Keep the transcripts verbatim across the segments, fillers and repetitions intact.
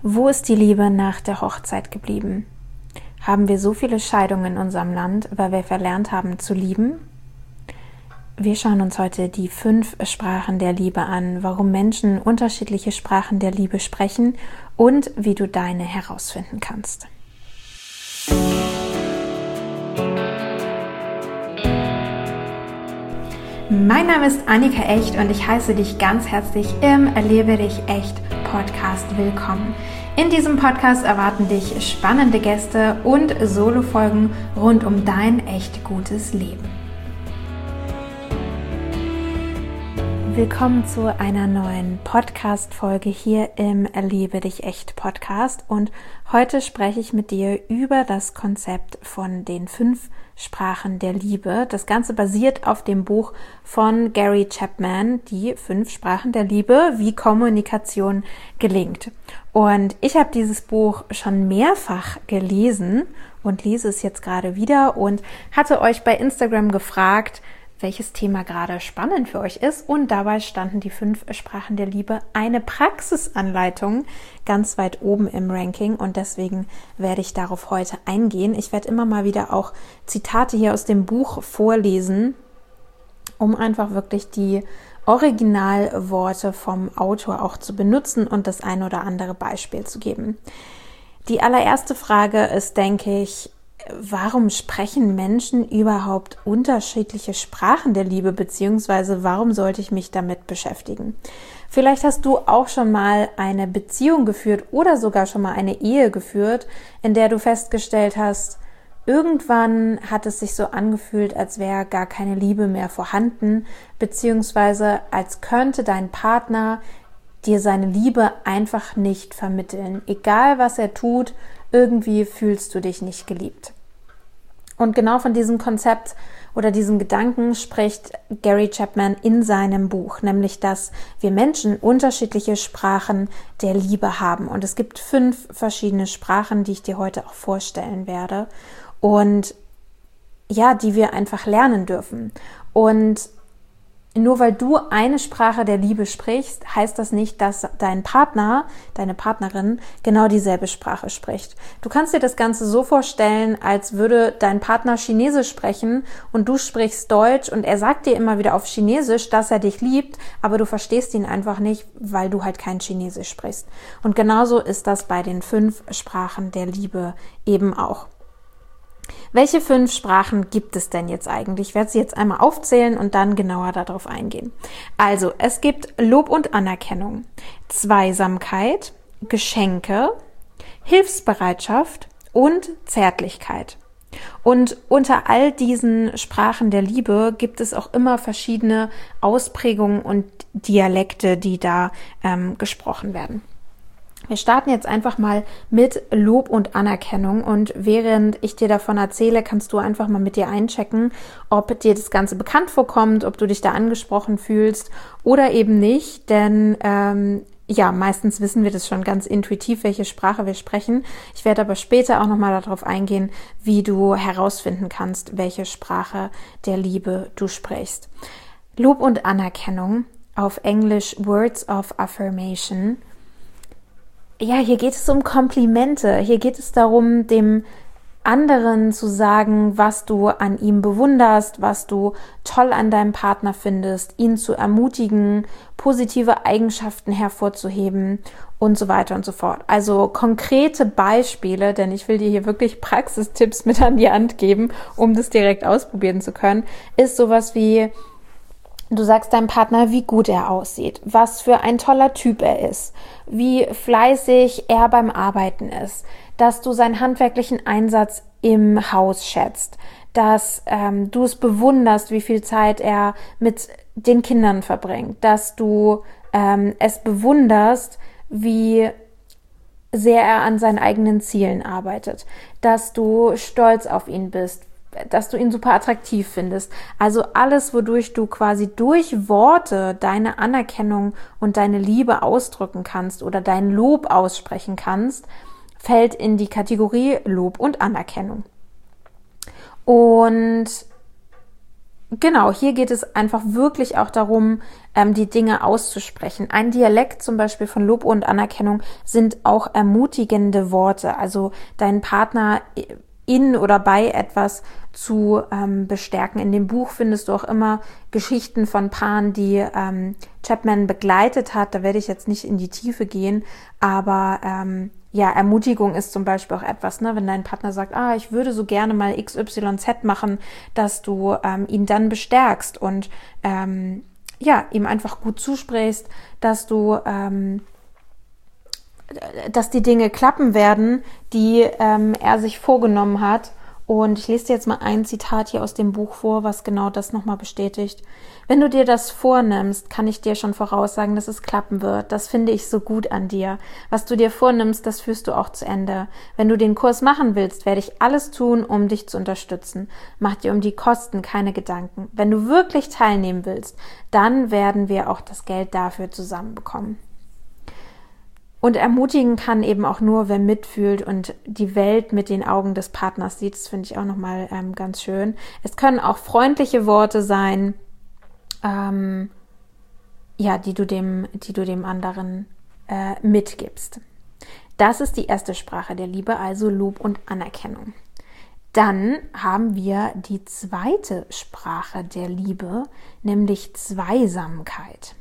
Wo ist die Liebe nach der Hochzeit geblieben? Haben wir so viele Scheidungen in unserem Land, weil wir verlernt haben zu lieben? Wir schauen uns heute die fünf Sprachen der Liebe an, warum Menschen unterschiedliche Sprachen der Liebe sprechen und wie du deine herausfinden kannst. Mein Name ist Annika Echt und ich heiße dich ganz herzlich im Erlebe dich echt Podcast willkommen. In diesem Podcast erwarten dich spannende Gäste und Solo-Folgen rund um dein echt gutes Leben. Willkommen zu einer neuen Podcast-Folge hier im Erlebe dich echt Podcast und heute spreche ich mit dir über das Konzept von den fünf Sprachen der Liebe. Das Ganze basiert auf dem Buch von Gary Chapman, die fünf Sprachen der Liebe, wie Kommunikation gelingt. Und ich habe dieses Buch schon mehrfach gelesen und lese es jetzt gerade wieder und hatte euch bei Instagram gefragt, welches Thema gerade spannend für euch ist. Und dabei standen die fünf Sprachen der Liebe, eine Praxisanleitung, ganz weit oben im Ranking. Und deswegen werde ich darauf heute eingehen. Ich werde immer mal wieder auch Zitate hier aus dem Buch vorlesen, um einfach wirklich die Originalworte vom Autor auch zu benutzen und das ein oder andere Beispiel zu geben. Die allererste Frage ist, denke ich, warum sprechen Menschen überhaupt unterschiedliche Sprachen der Liebe, beziehungsweise warum sollte ich mich damit beschäftigen? Vielleicht hast du auch schon mal eine Beziehung geführt oder sogar schon mal eine Ehe geführt, in der du festgestellt hast, irgendwann hat es sich so angefühlt, als wäre gar keine Liebe mehr vorhanden, beziehungsweise als könnte dein Partner dir seine Liebe einfach nicht vermitteln. Egal was er tut, irgendwie fühlst du dich nicht geliebt. Und genau von diesem Konzept oder diesem Gedanken spricht Gary Chapman in seinem Buch, nämlich, dass wir Menschen unterschiedliche Sprachen der Liebe haben. Und es gibt fünf verschiedene Sprachen, die ich dir heute auch vorstellen werde. Und ja, die wir einfach lernen dürfen. Und nur weil du eine Sprache der Liebe sprichst, heißt das nicht, dass dein Partner, deine Partnerin genau dieselbe Sprache spricht. Du kannst dir das Ganze so vorstellen, als würde dein Partner Chinesisch sprechen und du sprichst Deutsch und er sagt dir immer wieder auf Chinesisch, dass er dich liebt, aber du verstehst ihn einfach nicht, weil du halt kein Chinesisch sprichst. Und genauso ist das bei den fünf Sprachen der Liebe eben auch. Welche fünf Sprachen gibt es denn jetzt eigentlich? Ich werde sie jetzt einmal aufzählen und dann genauer darauf eingehen. Also, es gibt Lob und Anerkennung, Zweisamkeit, Geschenke, Hilfsbereitschaft und Zärtlichkeit. Und unter all diesen Sprachen der Liebe gibt es auch immer verschiedene Ausprägungen und Dialekte, die da ähm, gesprochen werden. Wir starten jetzt einfach mal mit Lob und Anerkennung und während ich dir davon erzähle, kannst du einfach mal mit dir einchecken, ob dir das Ganze bekannt vorkommt, ob du dich da angesprochen fühlst oder eben nicht, denn ähm, ja, meistens wissen wir das schon ganz intuitiv, welche Sprache wir sprechen. Ich werde aber später auch nochmal darauf eingehen, wie du herausfinden kannst, welche Sprache der Liebe du sprichst. Lob und Anerkennung, auf Englisch Words of Affirmation. Ja, hier geht es um Komplimente. Hier geht es darum, dem anderen zu sagen, was du an ihm bewunderst, was du toll an deinem Partner findest, ihn zu ermutigen, positive Eigenschaften hervorzuheben und so weiter und so fort. Also konkrete Beispiele, denn ich will dir hier wirklich Praxistipps mit an die Hand geben, um das direkt ausprobieren zu können, ist sowas wie: Du sagst deinem Partner, wie gut er aussieht, was für ein toller Typ er ist, wie fleißig er beim Arbeiten ist, dass du seinen handwerklichen Einsatz im Haus schätzt, dass ähm, du es bewunderst, wie viel Zeit er mit den Kindern verbringt, dass du ähm, es bewunderst, wie sehr er an seinen eigenen Zielen arbeitet, dass du stolz auf ihn bist, dass du ihn super attraktiv findest. Also alles, wodurch du quasi durch Worte deine Anerkennung und deine Liebe ausdrücken kannst oder dein Lob aussprechen kannst, fällt in die Kategorie Lob und Anerkennung. Und Genau, hier geht es einfach wirklich auch darum, ähm, die Dinge auszusprechen. Ein Dialekt zum Beispiel von Lob und Anerkennung sind auch ermutigende Worte, also deinen Partner in oder bei etwas zu ähm, bestärken. In dem Buch findest du auch immer Geschichten von Paaren, die ähm, Chapman begleitet hat. Da werde ich jetzt nicht in die Tiefe gehen, aber ähm, ja, Ermutigung ist zum Beispiel auch etwas, ne, wenn dein Partner sagt, ah, ich würde so gerne mal X Y Z machen, dass du ähm, ihn dann bestärkst und ähm, ja, ihm einfach gut zusprichst, dass du ähm, dass die Dinge klappen werden, die ähm, er sich vorgenommen hat. Und ich lese dir jetzt mal ein Zitat hier aus dem Buch vor, was genau das nochmal bestätigt. Wenn du dir das vornimmst, kann ich dir schon voraussagen, dass es klappen wird. Das finde ich so gut an dir. Was du dir vornimmst, das führst du auch zu Ende. Wenn du den Kurs machen willst, werde ich alles tun, um dich zu unterstützen. Mach dir um die Kosten keine Gedanken. Wenn du wirklich teilnehmen willst, dann werden wir auch das Geld dafür zusammenbekommen. Und ermutigen kann eben auch nur, wer mitfühlt und die Welt mit den Augen des Partners sieht. Das finde ich auch nochmal ähm, ganz schön. Es können auch freundliche Worte sein, ähm, ja, die du dem, die du dem anderen äh, mitgibst. Das ist die erste Sprache der Liebe, also Lob und Anerkennung. Dann haben wir die zweite Sprache der Liebe, nämlich Zweisamkeit.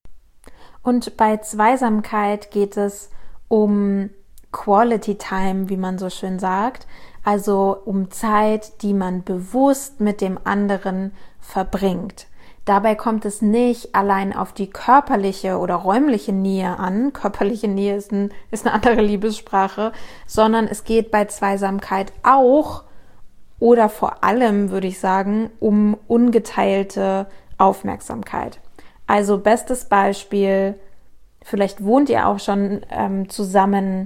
Und bei Zweisamkeit geht es um Quality Time, wie man so schön sagt, also um Zeit, die man bewusst mit dem anderen verbringt. Dabei kommt es nicht allein auf die körperliche oder räumliche Nähe an, körperliche Nähe ist, ein, ist eine andere Liebessprache, sondern es geht bei Zweisamkeit auch oder vor allem, würde ich sagen, um ungeteilte Aufmerksamkeit. Also bestes Beispiel, vielleicht wohnt ihr auch schon ähm, zusammen,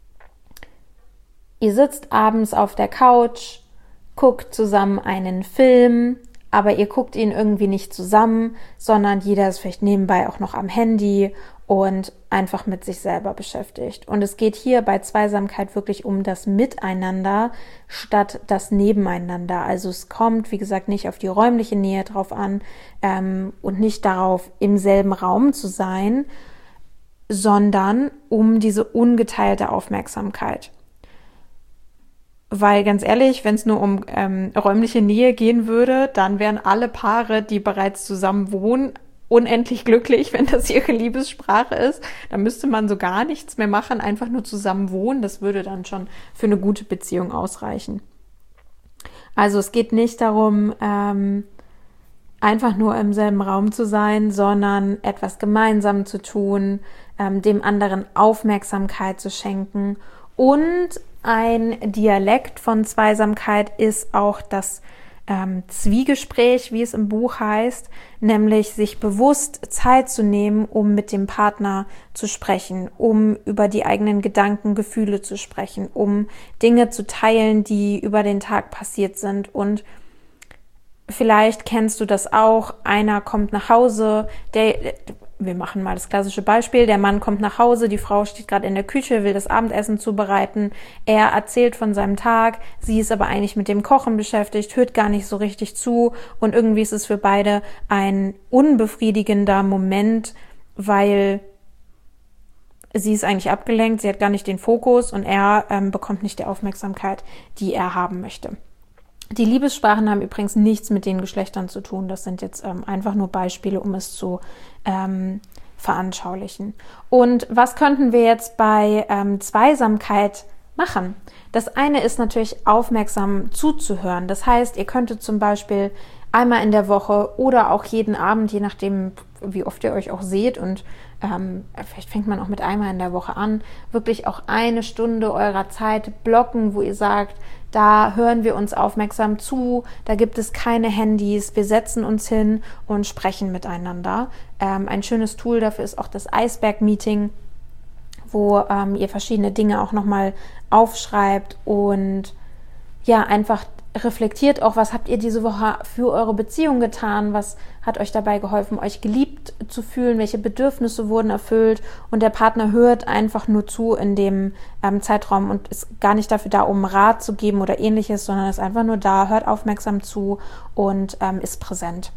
ihr sitzt abends auf der Couch, guckt zusammen einen Film, aber ihr guckt ihn irgendwie nicht zusammen, sondern jeder ist vielleicht nebenbei auch noch am Handy und einfach mit sich selber beschäftigt. Und es geht hier bei Zweisamkeit wirklich um das Miteinander statt das Nebeneinander. Also es kommt, wie gesagt, nicht auf die räumliche Nähe drauf an ähm, und nicht darauf, im selben Raum zu sein, sondern um diese ungeteilte Aufmerksamkeit. Weil ganz ehrlich, wenn es nur um ähm, räumliche Nähe gehen würde, dann wären alle Paare, die bereits zusammen wohnen, unendlich glücklich, wenn das ihre Liebessprache ist. Dann müsste man so gar nichts mehr machen, einfach nur zusammen wohnen. Das würde dann schon für eine gute Beziehung ausreichen. Also es geht nicht darum, ähm, einfach nur im selben Raum zu sein, sondern etwas gemeinsam zu tun, ähm, dem anderen Aufmerksamkeit zu schenken. Und ein Dialekt von Zweisamkeit ist auch das ähm, Zwiegespräch, wie es im Buch heißt, nämlich sich bewusst Zeit zu nehmen, um mit dem Partner zu sprechen, um über die eigenen Gedanken, Gefühle zu sprechen, um Dinge zu teilen, die über den Tag passiert sind. Und vielleicht kennst du das auch, einer kommt nach Hause, der, wir machen mal das klassische Beispiel, der Mann kommt nach Hause, die Frau steht gerade in der Küche, will das Abendessen zubereiten, er erzählt von seinem Tag, sie ist aber eigentlich mit dem Kochen beschäftigt, hört gar nicht so richtig zu und irgendwie ist es für beide ein unbefriedigender Moment, weil sie ist eigentlich abgelenkt, sie hat gar nicht den Fokus und er ähm, bekommt nicht die Aufmerksamkeit, die er haben möchte. Die Liebessprachen haben übrigens nichts mit den Geschlechtern zu tun. Das sind jetzt ähm, einfach nur Beispiele, um es zu ähm, veranschaulichen. Und was könnten wir jetzt bei ähm, Zweisamkeit machen? Das eine ist natürlich aufmerksam zuzuhören. Das heißt, ihr könntet zum Beispiel einmal in der Woche oder auch jeden Abend, je nachdem, wie oft ihr euch auch seht und ähm, vielleicht fängt man auch mit einmal in der Woche an, wirklich auch eine Stunde eurer Zeit blocken, wo ihr sagt, da hören wir uns aufmerksam zu, da gibt es keine Handys, wir setzen uns hin und sprechen miteinander. Ähm, ein schönes Tool dafür ist auch das Eisberg-Meeting, wo ähm, ihr verschiedene Dinge auch nochmal aufschreibt und ja, einfach reflektiert auch, was habt ihr diese Woche für eure Beziehung getan, was hat euch dabei geholfen, euch geliebt zu fühlen, welche Bedürfnisse wurden erfüllt, und der Partner hört einfach nur zu in dem ähm, Zeitraum und ist gar nicht dafür da, um Rat zu geben oder ähnliches, sondern ist einfach nur da, hört aufmerksam zu und ähm, ist präsent.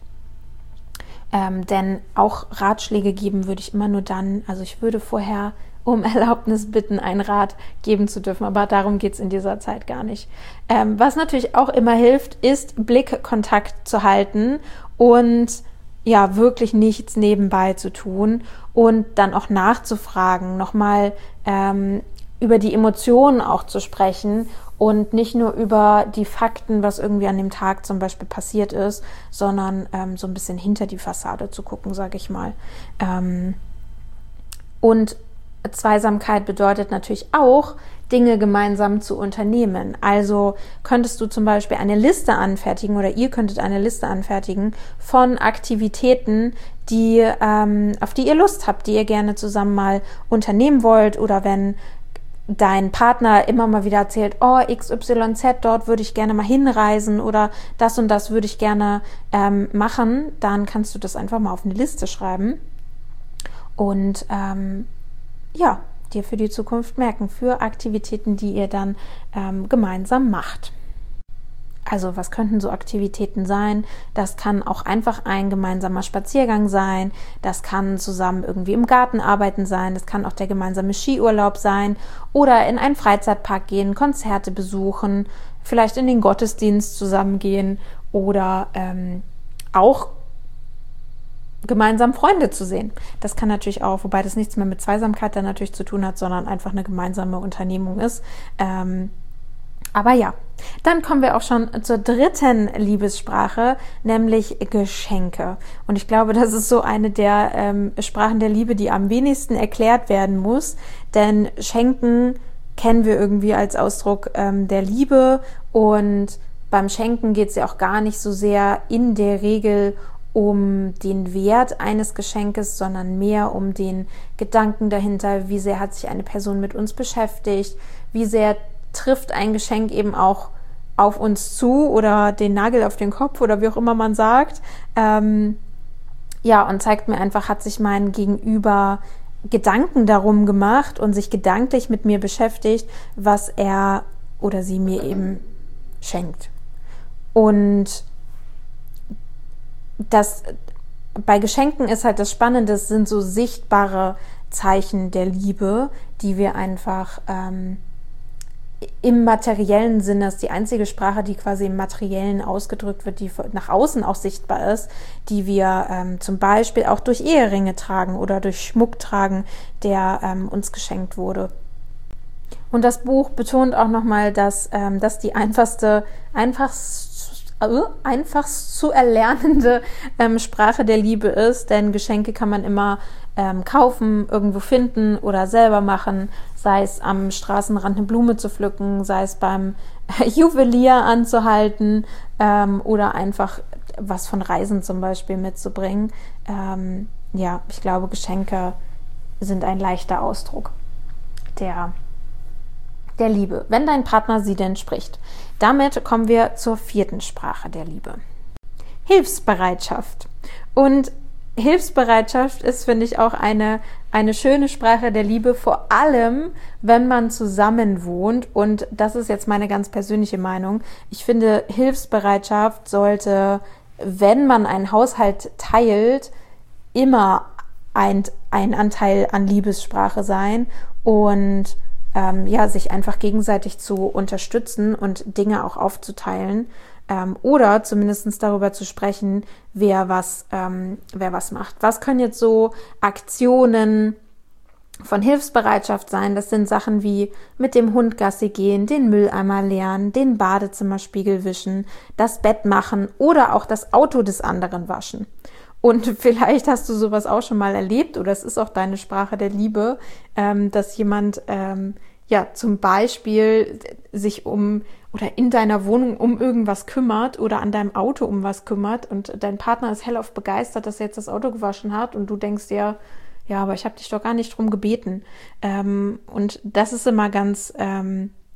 Ähm, denn auch Ratschläge geben würde ich immer nur dann, also ich würde vorher um Erlaubnis bitten, einen Rat geben zu dürfen. Aber darum geht es in dieser Zeit gar nicht. Ähm, was natürlich auch immer hilft, ist Blickkontakt zu halten und ja, wirklich nichts nebenbei zu tun und dann auch nachzufragen, nochmal ähm, über die Emotionen auch zu sprechen und nicht nur über die Fakten, was irgendwie an dem Tag zum Beispiel passiert ist, sondern ähm, so ein bisschen hinter die Fassade zu gucken, sage ich mal. Ähm, und Zweisamkeit bedeutet natürlich auch, Dinge gemeinsam zu unternehmen. Also könntest du zum Beispiel eine Liste anfertigen oder ihr könntet eine Liste anfertigen von Aktivitäten, die ähm, auf die ihr Lust habt, die ihr gerne zusammen mal unternehmen wollt, oder wenn dein Partner immer mal wieder erzählt, oh, X Y Z, dort würde ich gerne mal hinreisen oder das und das würde ich gerne ähm, machen, dann kannst du das einfach mal auf eine Liste schreiben und ähm, ja, dir für die Zukunft merken, für Aktivitäten, die ihr dann ähm, gemeinsam macht. Also was könnten so Aktivitäten sein? Das kann auch einfach ein gemeinsamer Spaziergang sein, das kann zusammen irgendwie im Garten arbeiten sein, das kann auch der gemeinsame Skiurlaub sein oder in einen Freizeitpark gehen, Konzerte besuchen, vielleicht in den Gottesdienst zusammen gehen oder ähm, auch gemeinsam Freunde zu sehen. Das kann natürlich auch, wobei das nichts mehr mit Zweisamkeit dann natürlich zu tun hat, sondern einfach eine gemeinsame Unternehmung ist. Ähm, aber ja, dann kommen wir auch schon zur dritten Liebessprache, nämlich Geschenke. Und ich glaube, das ist so eine der ähm, Sprachen der Liebe, die am wenigsten erklärt werden muss, denn Schenken kennen wir irgendwie als Ausdruck ähm, der Liebe, und beim Schenken geht es ja auch gar nicht so sehr in der Regel um den Wert eines Geschenkes, sondern mehr um den Gedanken dahinter, wie sehr hat sich eine Person mit uns beschäftigt, wie sehr trifft ein Geschenk eben auch auf uns zu oder den Nagel auf den Kopf oder wie auch immer man sagt. Ähm, ja, und zeigt mir einfach, hat sich mein Gegenüber Gedanken darum gemacht und sich gedanklich mit mir beschäftigt, was er oder sie mir eben schenkt. Und das bei Geschenken ist halt das Spannende, es sind so sichtbare Zeichen der Liebe, die wir einfach ähm, im materiellen Sinne, ist die einzige Sprache, die quasi im Materiellen ausgedrückt wird, die nach außen auch sichtbar ist, die wir ähm, zum Beispiel auch durch Eheringe tragen oder durch Schmuck tragen, der ähm, uns geschenkt wurde. Und das Buch betont auch nochmal, dass ähm, das die einfachste, einfachste einfachst zu erlernende ähm, Sprache der Liebe ist, denn Geschenke kann man immer ähm, kaufen, irgendwo finden oder selber machen, sei es am Straßenrand eine Blume zu pflücken, sei es beim Juwelier anzuhalten ähm, oder einfach was von Reisen zum Beispiel mitzubringen. Ähm, ja, ich glaube, Geschenke sind ein leichter Ausdruck der der Liebe, wenn dein Partner sie denn spricht. Damit kommen wir zur vierten Sprache der Liebe. Hilfsbereitschaft. Und Hilfsbereitschaft ist, finde ich, auch eine, eine schöne Sprache der Liebe, vor allem, wenn man zusammen wohnt. Und das ist jetzt meine ganz persönliche Meinung. Ich finde, Hilfsbereitschaft sollte, wenn man einen Haushalt teilt, immer ein, ein Anteil an Liebessprache sein und Ähm, ja, sich einfach gegenseitig zu unterstützen und Dinge auch aufzuteilen ähm, oder zumindest darüber zu sprechen, wer was, ähm, wer was macht. Was können jetzt so Aktionen von Hilfsbereitschaft sein? Das sind Sachen wie mit dem Hund Gassi gehen, den Mülleimer leeren, den Badezimmerspiegel wischen, das Bett machen oder auch das Auto des anderen waschen. Und vielleicht hast du sowas auch schon mal erlebt oder es ist auch deine Sprache der Liebe, ähm, dass jemand ähm, ja zum Beispiel sich um oder in deiner Wohnung um irgendwas kümmert oder an deinem Auto um was kümmert und dein Partner ist hellauf begeistert, dass er jetzt das Auto gewaschen hat und du denkst dir, ja, aber ich habe dich doch gar nicht drum gebeten. Ähm, und das ist immer ganz, ähm,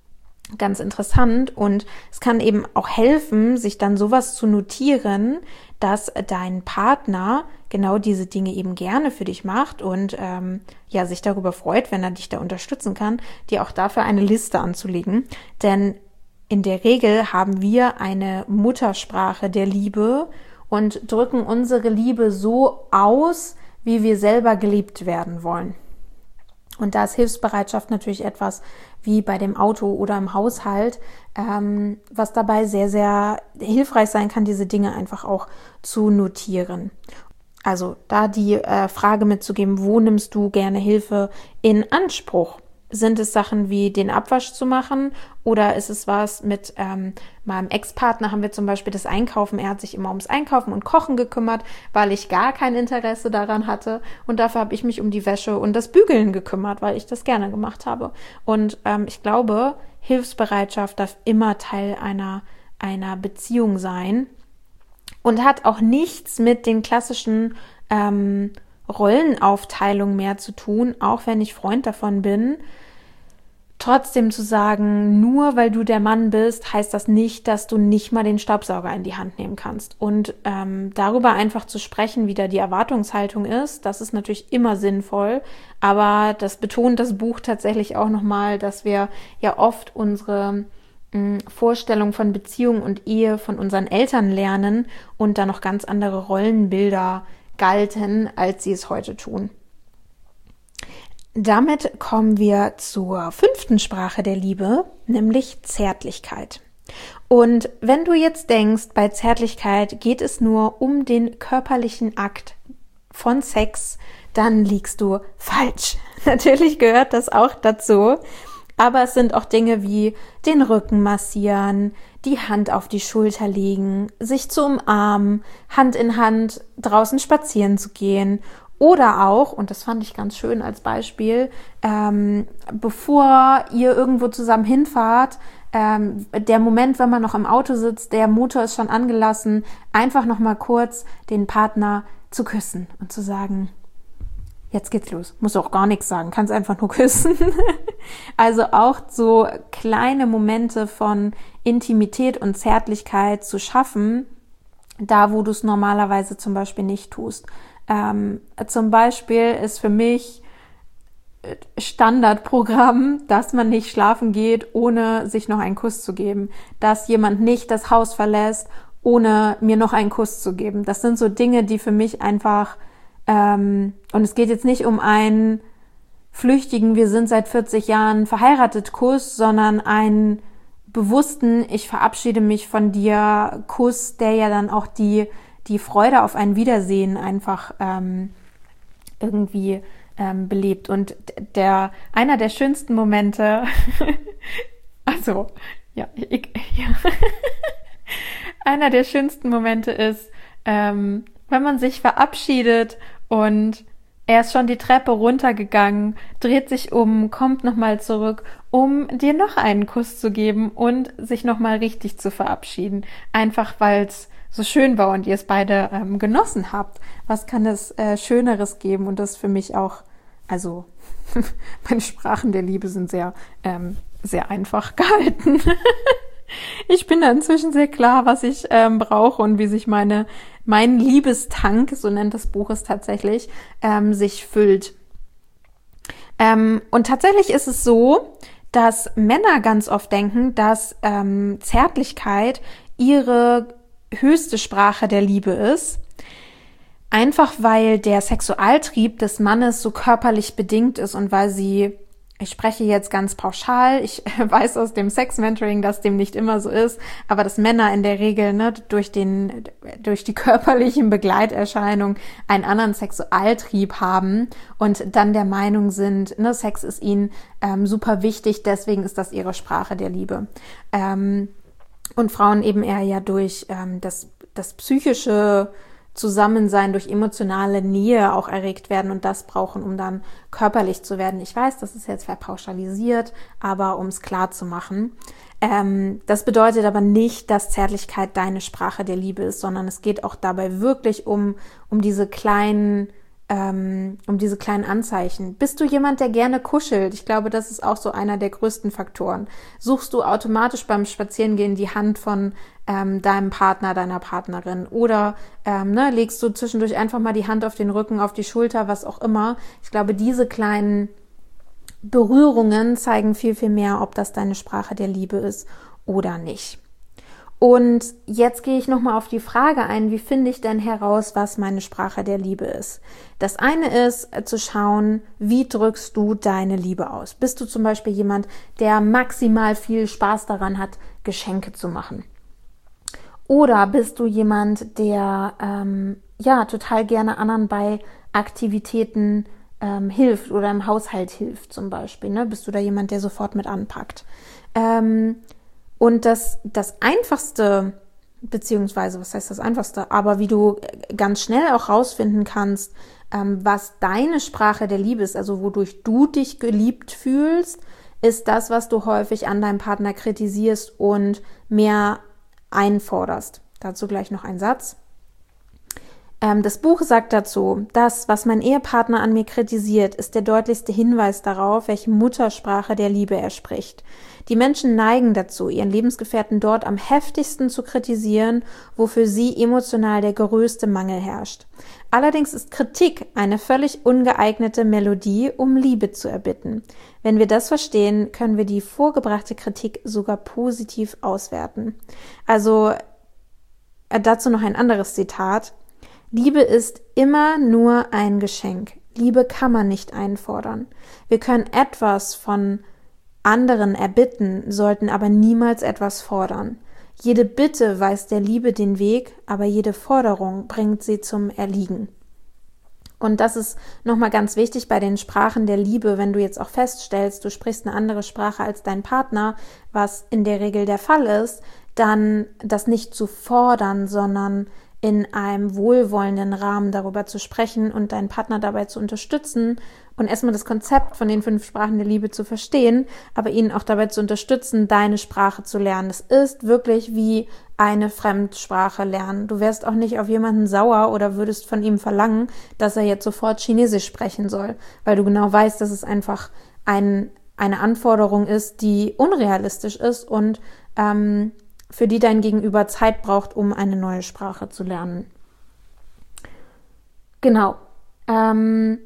ganz interessant und es kann eben auch helfen, sich dann sowas zu notieren, dass dein Partner genau diese Dinge eben gerne für dich macht und ähm, ja sich darüber freut, wenn er dich da unterstützen kann, dir auch dafür eine Liste anzulegen. Denn in der Regel haben wir eine Muttersprache der Liebe und drücken unsere Liebe so aus, wie wir selber geliebt werden wollen. Und da ist Hilfsbereitschaft natürlich etwas wie bei dem Auto oder im Haushalt, ähm, was dabei sehr, sehr hilfreich sein kann, diese Dinge einfach auch zu notieren. Also da die äh, Frage mitzugeben, wo nimmst du gerne Hilfe in Anspruch? Sind es Sachen wie den Abwasch zu machen oder ist es was mit ähm, meinem Ex-Partner, haben wir zum Beispiel das Einkaufen, er hat sich immer ums Einkaufen und Kochen gekümmert, weil ich gar kein Interesse daran hatte und dafür habe ich mich um die Wäsche und das Bügeln gekümmert, weil ich das gerne gemacht habe. Und ähm, ich glaube, Hilfsbereitschaft darf immer Teil einer, einer Beziehung sein und hat auch nichts mit den klassischen ähm, Rollenaufteilung mehr zu tun, auch wenn ich Freund davon bin. Trotzdem zu sagen, nur weil du der Mann bist, heißt das nicht, dass du nicht mal den Staubsauger in die Hand nehmen kannst. Und ähm, darüber einfach zu sprechen, wie da die Erwartungshaltung ist, das ist natürlich immer sinnvoll. Aber das betont das Buch tatsächlich auch nochmal, dass wir ja oft unsere mh, Vorstellung von Beziehung und Ehe von unseren Eltern lernen und da noch ganz andere Rollenbilder galten, als sie es heute tun. Damit kommen wir zur fünften Sprache der Liebe, nämlich Zärtlichkeit. Und wenn du jetzt denkst, bei Zärtlichkeit geht es nur um den körperlichen Akt von Sex, dann liegst du falsch. Natürlich gehört das auch dazu, aber es sind auch Dinge wie den Rücken massieren, die Hand auf die Schulter legen, sich zu umarmen, Hand in Hand draußen spazieren zu gehen oder auch, und das fand ich ganz schön als Beispiel, ähm, bevor ihr irgendwo zusammen hinfahrt, ähm, der Moment, wenn man noch im Auto sitzt, der Motor ist schon angelassen, einfach nochmal kurz den Partner zu küssen und zu sagen, jetzt geht's los. Muss auch gar nichts sagen, kannst einfach nur küssen. Also auch so kleine Momente von Intimität und Zärtlichkeit zu schaffen, da wo du es normalerweise zum Beispiel nicht tust. Ähm, zum Beispiel ist für mich Standardprogramm, dass man nicht schlafen geht, ohne sich noch einen Kuss zu geben. Dass jemand nicht das Haus verlässt, ohne mir noch einen Kuss zu geben. Das sind so Dinge, die für mich einfach Ähm, und es geht jetzt nicht um einen flüchtigen, wir sind seit vierzig Jahren verheiratet Kuss, sondern einen bewussten, ich verabschiede mich von dir Kuss, der ja dann auch die, die Freude auf ein Wiedersehen einfach ähm, irgendwie ähm, belebt. Und der, einer der schönsten Momente, also, ja, ich, ja. einer der schönsten Momente ist, ähm, wenn man sich verabschiedet und er ist schon die Treppe runtergegangen, dreht sich um, kommt nochmal zurück, um dir noch einen Kuss zu geben und sich nochmal richtig zu verabschieden. Einfach weil es so schön war und ihr es beide ähm, genossen habt. Was kann es äh, Schöneres geben? Und das für mich auch, also meine Sprachen der Liebe sind sehr, ähm, sehr einfach gehalten. Ich bin da inzwischen sehr klar, was ich ähm, brauche und wie sich meine mein Liebestank, so nennt das Buch es tatsächlich, ähm, sich füllt. Ähm, und tatsächlich ist es so, dass Männer ganz oft denken, dass ähm, Zärtlichkeit ihre höchste Sprache der Liebe ist. Einfach weil der Sexualtrieb des Mannes so körperlich bedingt ist und weil sie, ich spreche jetzt ganz pauschal, ich weiß aus dem Sex-Mentoring, dass dem nicht immer so ist, aber dass Männer in der Regel ne, durch den durch die körperlichen Begleiterscheinungen einen anderen Sexualtrieb haben und dann der Meinung sind, ne, Sex ist ihnen ähm, super wichtig, deswegen ist das ihre Sprache der Liebe. Ähm, und Frauen eben eher ja durch ähm, das, das psychische Zusammensein, durch emotionale Nähe auch erregt werden und das brauchen, um dann körperlich zu werden. Ich weiß, das ist jetzt verpauschalisiert, aber um es klar zu machen. Ähm, das bedeutet aber nicht, dass Zärtlichkeit deine Sprache der Liebe ist, sondern es geht auch dabei wirklich um, um diese kleinen ähm, um diese kleinen Anzeichen. Bist du jemand, der gerne kuschelt? Ich glaube, das ist auch so einer der größten Faktoren. Suchst du automatisch beim Spazierengehen die Hand von ähm, deinem Partner, deiner Partnerin? Oder ähm, ne, legst du zwischendurch einfach mal die Hand auf den Rücken, auf die Schulter, was auch immer? Ich glaube, diese kleinen Berührungen zeigen viel, viel mehr, ob das deine Sprache der Liebe ist oder nicht. Und jetzt gehe ich nochmal auf die Frage ein, wie finde ich denn heraus, was meine Sprache der Liebe ist? Das eine ist zu schauen, wie drückst du deine Liebe aus? Bist du zum Beispiel jemand, der maximal viel Spaß daran hat, Geschenke zu machen? Oder bist du jemand, der ähm, ja total gerne anderen bei Aktivitäten ähm, hilft oder im Haushalt hilft zum Beispiel? Ne? Bist du da jemand, der sofort mit anpackt? Ähm, Und das, das Einfachste, beziehungsweise, was heißt das Einfachste, aber wie du ganz schnell auch rausfinden kannst, ähm, was deine Sprache der Liebe ist, also wodurch du dich geliebt fühlst, ist das, was du häufig an deinem Partner kritisierst und mehr einforderst. Dazu gleich noch ein Satz. Ähm, das Buch sagt dazu, das, was mein Ehepartner an mir kritisiert, ist der deutlichste Hinweis darauf, welche Muttersprache der Liebe er spricht. Die Menschen neigen dazu, ihren Lebensgefährten dort am heftigsten zu kritisieren, wo für sie emotional der größte Mangel herrscht. Allerdings ist Kritik eine völlig ungeeignete Melodie, um Liebe zu erbitten. Wenn wir das verstehen, können wir die vorgebrachte Kritik sogar positiv auswerten. Also äh, dazu noch ein anderes Zitat. Liebe ist immer nur ein Geschenk. Liebe kann man nicht einfordern. Wir können etwas von anderen erbitten, sollten aber niemals etwas fordern. Jede Bitte weist der Liebe den Weg, aber jede Forderung bringt sie zum Erliegen. Und das ist nochmal ganz wichtig bei den Sprachen der Liebe, wenn du jetzt auch feststellst, du sprichst eine andere Sprache als dein Partner, was in der Regel der Fall ist, dann das nicht zu fordern, sondern in einem wohlwollenden Rahmen darüber zu sprechen und deinen Partner dabei zu unterstützen und erstmal das Konzept von den fünf Sprachen der Liebe zu verstehen, aber ihn auch dabei zu unterstützen, deine Sprache zu lernen. Das ist wirklich wie eine Fremdsprache lernen. Du wärst auch nicht auf jemanden sauer oder würdest von ihm verlangen, dass er jetzt sofort Chinesisch sprechen soll, weil du genau weißt, dass es einfach ein, eine Anforderung ist, die unrealistisch ist und ähm, für die dein Gegenüber Zeit braucht, um eine neue Sprache zu lernen. Genau. Ähm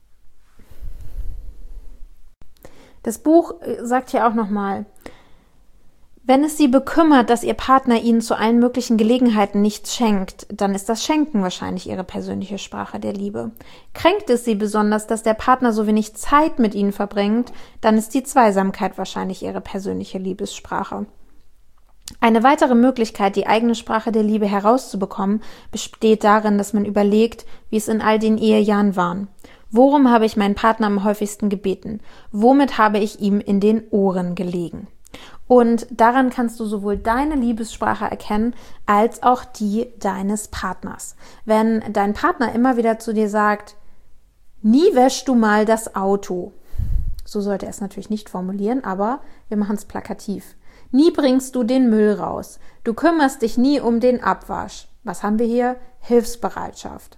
das Buch sagt hier auch nochmal, wenn es Sie bekümmert, dass Ihr Partner Ihnen zu allen möglichen Gelegenheiten nichts schenkt, dann ist das Schenken wahrscheinlich Ihre persönliche Sprache der Liebe. Kränkt es Sie besonders, dass der Partner so wenig Zeit mit Ihnen verbringt, dann ist die Zweisamkeit wahrscheinlich Ihre persönliche Liebessprache. Eine weitere Möglichkeit, die eigene Sprache der Liebe herauszubekommen, besteht darin, dass man überlegt, wie es in all den Ehejahren waren. Worum habe ich meinen Partner am häufigsten gebeten? Womit habe ich ihm in den Ohren gelegen? Und daran kannst du sowohl deine Liebessprache erkennen, als auch die deines Partners. Wenn dein Partner immer wieder zu dir sagt, nie wäschst du mal das Auto. So sollte er es natürlich nicht formulieren, aber wir machen es plakativ. Nie bringst du den Müll raus. Du kümmerst dich nie um den Abwasch. Was haben wir hier? Hilfsbereitschaft.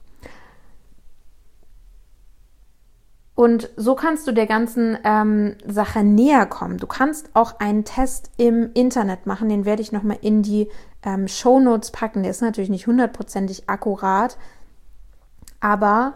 Und so kannst du der ganzen ähm, Sache näher kommen. Du kannst auch einen Test im Internet machen, den werde ich nochmal in die ähm, Shownotes packen. Der ist natürlich nicht hundertprozentig akkurat, aber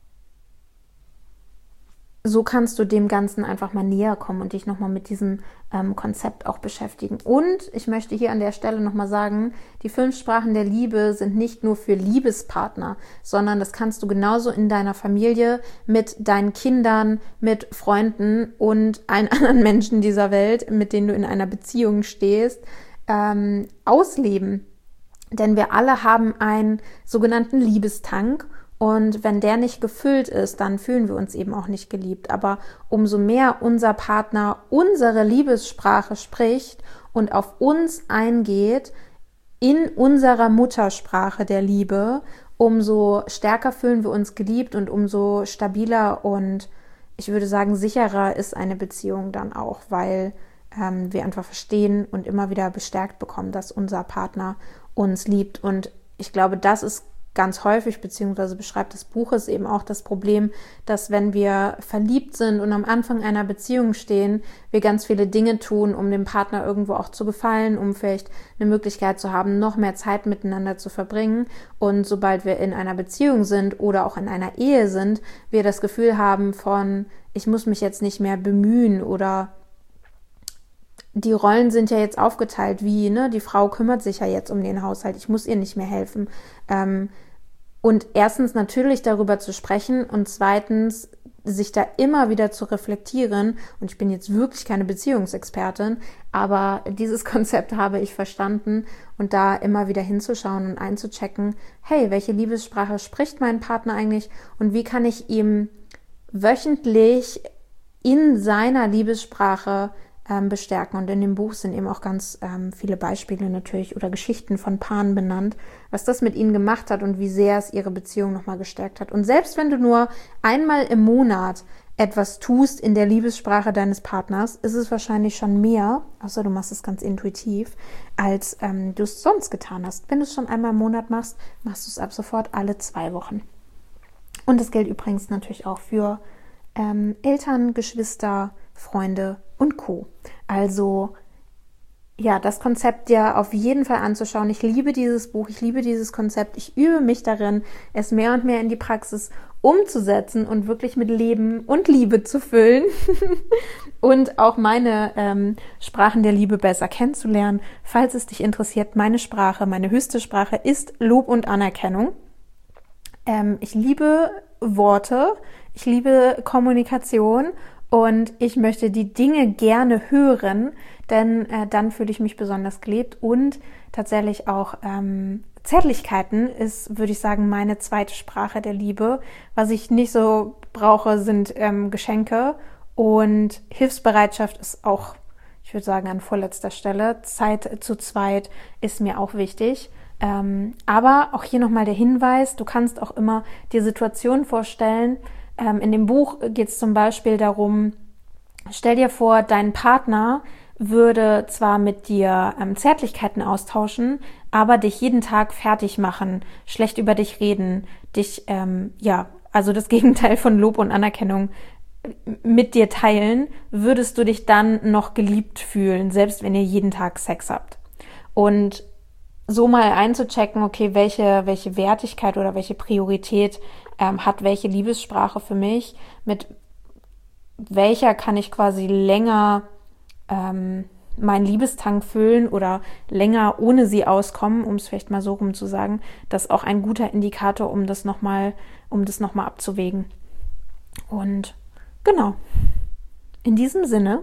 so kannst du dem Ganzen einfach mal näher kommen und dich nochmal mit diesem ähm, Konzept auch beschäftigen. Und ich möchte hier an der Stelle nochmal sagen, die fünf Sprachen der Liebe sind nicht nur für Liebespartner, sondern das kannst du genauso in deiner Familie, mit deinen Kindern, mit Freunden und allen anderen Menschen dieser Welt, mit denen du in einer Beziehung stehst, ähm, ausleben. Denn wir alle haben einen sogenannten Liebestank. Und wenn der nicht gefüllt ist, dann fühlen wir uns eben auch nicht geliebt. Aber umso mehr unser Partner unsere Liebessprache spricht und auf uns eingeht, in unserer Muttersprache der Liebe, umso stärker fühlen wir uns geliebt und umso stabiler und ich würde sagen sicherer ist eine Beziehung dann auch, weil ähm, wir einfach verstehen und immer wieder bestärkt bekommen, dass unser Partner uns liebt. Und ich glaube, das ist ganz häufig, beziehungsweise beschreibt das Buch es eben auch das Problem, dass wenn wir verliebt sind und am Anfang einer Beziehung stehen, wir ganz viele Dinge tun, um dem Partner irgendwo auch zu gefallen, um vielleicht eine Möglichkeit zu haben, noch mehr Zeit miteinander zu verbringen. Und sobald wir in einer Beziehung sind oder auch in einer Ehe sind, wir das Gefühl haben von, ich muss mich jetzt nicht mehr bemühen oder die Rollen sind ja jetzt aufgeteilt, wie, ne, die Frau kümmert sich ja jetzt um den Haushalt, ich muss ihr nicht mehr helfen. Ähm, und erstens natürlich darüber zu sprechen und zweitens sich da immer wieder zu reflektieren. Und ich bin jetzt wirklich keine Beziehungsexpertin, aber dieses Konzept habe ich verstanden und da immer wieder hinzuschauen und einzuchecken, hey, welche Liebessprache spricht mein Partner eigentlich und wie kann ich ihm wöchentlich in seiner Liebessprache ähm, bestärken. Und in dem Buch sind eben auch ganz ähm, viele Beispiele natürlich oder Geschichten von Paaren benannt, was das mit ihnen gemacht hat und wie sehr es ihre Beziehung nochmal gestärkt hat. Und selbst wenn du nur einmal im Monat etwas tust in der Liebessprache deines Partners, ist es wahrscheinlich schon mehr, außer du machst es ganz intuitiv, als ähm, du es sonst getan hast. Wenn du es schon einmal im Monat machst, machst du es ab sofort alle zwei Wochen. Und das gilt übrigens natürlich auch für ähm, Eltern, Geschwister, Freunde und Co. Also ja, das Konzept dir auf jeden Fall anzuschauen. Ich liebe dieses Buch, ich liebe dieses Konzept. Ich übe mich darin, es mehr und mehr in die Praxis umzusetzen und wirklich mit Leben und Liebe zu füllen und auch meine ähm, Sprachen der Liebe besser kennenzulernen. Falls es dich interessiert, meine Sprache, meine höchste Sprache ist Lob und Anerkennung. Ähm, ich liebe Worte, ich liebe Kommunikation und ich möchte die Dinge gerne hören, denn äh, dann fühle ich mich besonders gelebt und tatsächlich auch ähm, Zärtlichkeiten ist, würde ich sagen, meine zweite Sprache der Liebe. Was ich nicht so brauche, sind ähm, Geschenke und Hilfsbereitschaft ist auch, ich würde sagen, an vorletzter Stelle. Zeit zu zweit ist mir auch wichtig. Ähm, aber auch hier nochmal der Hinweis, du kannst auch immer dir Situationen vorstellen. Ähm, in dem Buch geht es zum Beispiel darum, stell dir vor, dein Partner würde zwar mit dir ähm, Zärtlichkeiten austauschen, aber dich jeden Tag fertig machen, schlecht über dich reden, dich, ähm, ja, also das Gegenteil von Lob und Anerkennung mit dir teilen, würdest du dich dann noch geliebt fühlen, selbst wenn ihr jeden Tag Sex habt. Und so mal einzuchecken, okay, welche, welche Wertigkeit oder welche Priorität ähm, hat welche Liebessprache für mich, mit welcher kann ich quasi länger ähm, meinen Liebestank füllen oder länger ohne sie auskommen, um es vielleicht mal so rum zu sagen, das ist auch ein guter Indikator, um das nochmal, um das nochmal abzuwägen. Und genau, in diesem Sinne,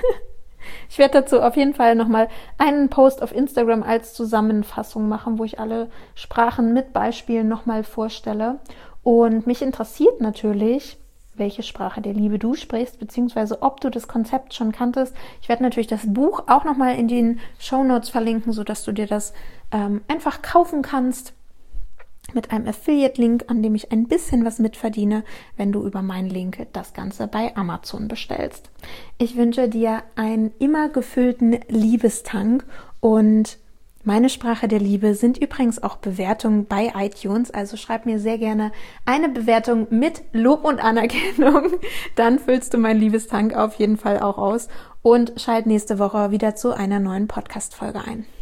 ich werde dazu auf jeden Fall nochmal einen Post auf Instagram als Zusammenfassung machen, wo ich alle Sprachen mit Beispielen nochmal vorstelle. Und mich interessiert natürlich, welche Sprache der Liebe du sprichst, beziehungsweise ob du das Konzept schon kanntest. Ich werde natürlich das Buch auch nochmal in den Shownotes verlinken, sodass du dir das ähm, einfach kaufen kannst mit einem Affiliate-Link, an dem ich ein bisschen was mitverdiene, wenn du über meinen Link das Ganze bei Amazon bestellst. Ich wünsche dir einen immer gefüllten Liebestank und meine Sprache der Liebe sind übrigens auch Bewertungen bei iTunes, also schreib mir sehr gerne eine Bewertung mit Lob und Anerkennung, dann füllst du meinen Liebestank auf jeden Fall auch aus und schalt nächste Woche wieder zu einer neuen Podcast-Folge ein.